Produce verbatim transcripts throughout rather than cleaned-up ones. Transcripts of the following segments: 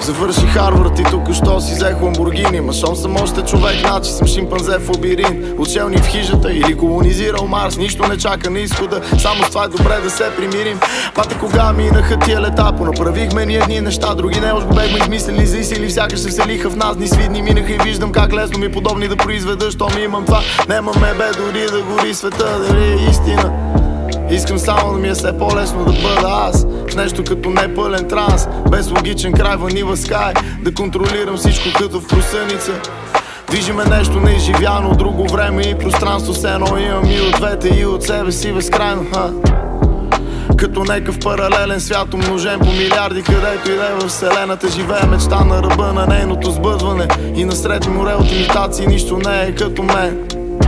Завърши Харвард и тук що си взех Ламборгини. Ма шом съм още човек, значи съм шимпанзе в лабиринт. Учелник в хижата или колонизирал Марс. Нищо не чака на изхода, само с това е добре да се примирим. Пате кога минаха тия лета, понаправихме ни едни неща, други не, още го бехме измислили за сили. Сякаш се вселиха в нас, дни свидни минаха и виждам как лесно ми подобни да произведа. Що ми имам това, немаме бе дори да гори света, дали е истина. Искам само да ми е все по-лесно да бъда аз в нещо като непълен транс, без логичен край, ванила скай. Да контролирам всичко като в просъница. Движиме нещо неизживяно от друго време и пространство. Все едно имам и от двете и от себе си безкрайно, ха. Като некъв паралелен свят, умножен по милиарди, където и да е във вселената. Живее мечта на ръба на нейното сбъдване. И насред море от имитации нищо не е като мен.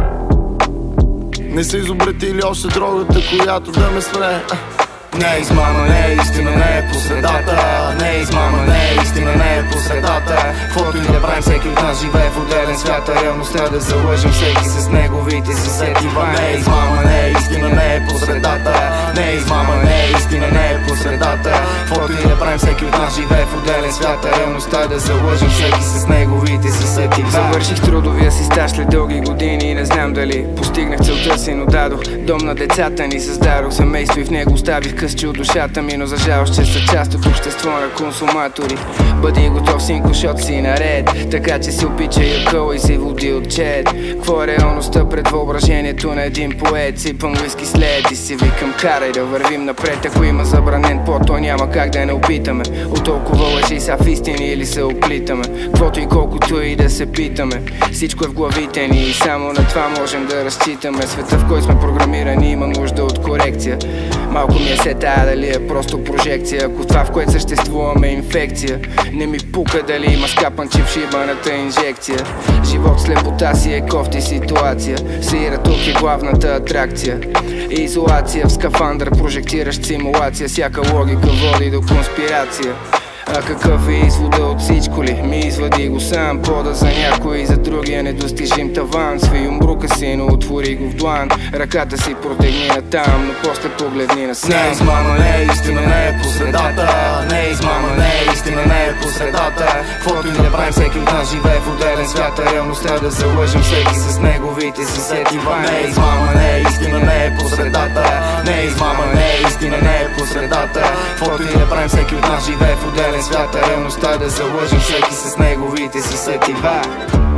Не са изобретили още дрогата, която да ме спре. Не е измама, не е истина, не е по средата. Не е измама, не е истина, не е по средата. Каквото и да правим, всеки от нас живее в отделен свят, а реалността да залъжим всеки с неговите си сетива. Не е измама, не е истина, не е по средата. Не е измама, не е истина, не е по средата. Каквото и да правим, всеки от нас живее в отделен свят, а реалността да залъжим всеки с неговите си сетива. Завърших трудовия си стаж след дълги години и не знам дали постигнах целта си, но дадох дом на децата ни, създадох семейство и в него оставих късче от душата ми, но за жалост, че са част от общество на консуматори. Бъди готов, синко, защото си наред, така че си обичай акъл и си води от чет. Кво е реалността пред въображението на един поет? Сипам уиски след и си викам, карай да вървим напред. Ако има забранен пот, то няма как да не опитаме. От толкова лъжи са в истини или се оплитаме. Квото и колкото и да се питаме, всичко е в главите ни и само на това можем да разчитаме. Света, в който сме програмирани, има нужда от корекция. Малко ми е се тая дали е просто прожекция, ако това, в което съществуваме, е инфекция. Не ми пука дали има скапан чип в шибаната инжекция. Живот слепота си е кофти ситуация. Сира тук е главната атракция. Изолация в скафандър, прожектиращ симулация. Всяка логика води до конспирация. А какъв е извода от всичко ли? Ми извади го сам. Пода за някой и за другия недостижим таван. Сви умбрука си, но отвори го в длан. Ръката си протегни натам, но после погледни насам. Не е измама, не е истина, не е по средата. Не е измама, не е истина, не е по средата. Каквото и да правим, всеки от нас живее в отделен свят, а реалността да залъжим всеки с неговите си сетива. Не е измама, не е истина, не е по средата. Не е измама, не е истина, не е по средата. Каквото и да правим, всеки от нас живее в отделен свят, а реалността да залъжим всеки с неговите си сетива.